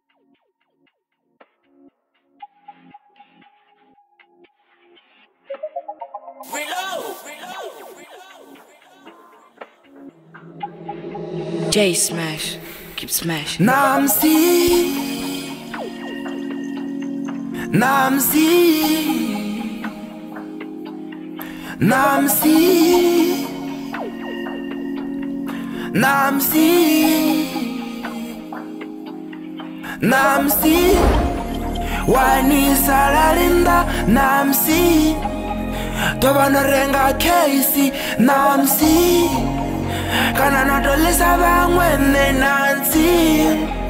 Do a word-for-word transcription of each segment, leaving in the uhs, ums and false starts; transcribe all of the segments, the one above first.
Reload, reload, reload. J Smash, keep smashing. Namsi, Namsi, Namsi, Namsi, Namsi, Wani salalinda Namsi, Tobana renga Casey Namsi, Kana natolisa bangwene Nancy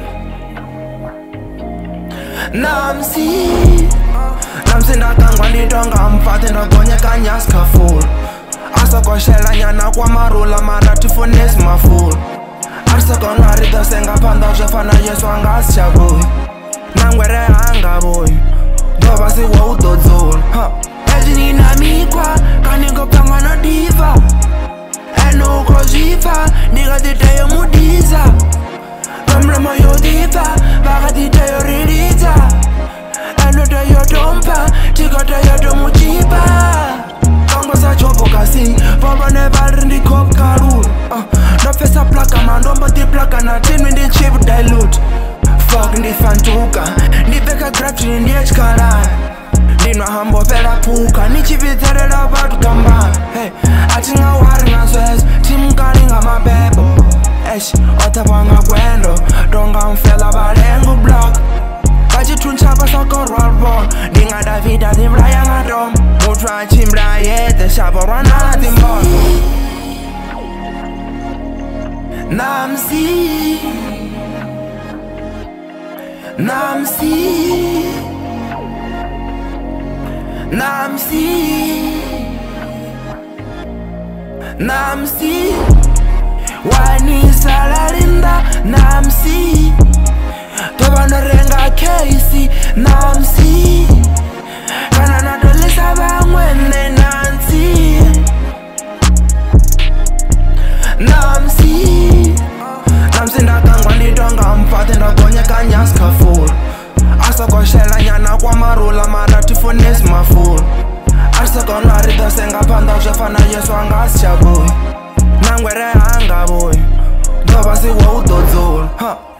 Namsi, Namsi ndakangwa nidonga mpate ndagonye kanyas kafur. Asa kwa shela nyana kwa marula marati funes mafur. Arsa kona rida senga panda jefana yesu angas chaboy. Nangwere anga boy, doba si wa utodzol. Ejini na mikwa, kaningo panga na diva. Eno ko jiva, niga diteyo mudiza. Kamrema yo diva, baga diteyo ridita. Eno teyo tompa, tiga teyo tomuchipa. Kangwa sa chopo kasi, papa never rindi kop karul. No fesa plaka man, domba di plaka na tin with the chip dilute. Fuck ndi fantuka, ndi beka grafti ndi echkara. Ndinwa hambo pela puka, ni chivitere la batu kamba. Hey, atinga wari nga swes, timkari nga mabebo. Esh, otapanga kwendo, donga mfela balengu block. Kachitunchapa soko roll ball, dinga davida dimbraya nga dom. Mutra chimbraya te shaborana dimbol. Namsi, Namsi, Namsi, Namsi, Wani salalinda Namsi, Tobana renga Casey Namsi, Kana natolisa bangwene Nancy Namsi, Namsi ndakangwa nidonga mpate ndagonye kanyas kafur. Asa kwa shela nyana kwa marula marati funes mafur. Arsa kona rida senga panda jefana yesu angas chaboy. Nangwere anga boy, doba si wa utodzol.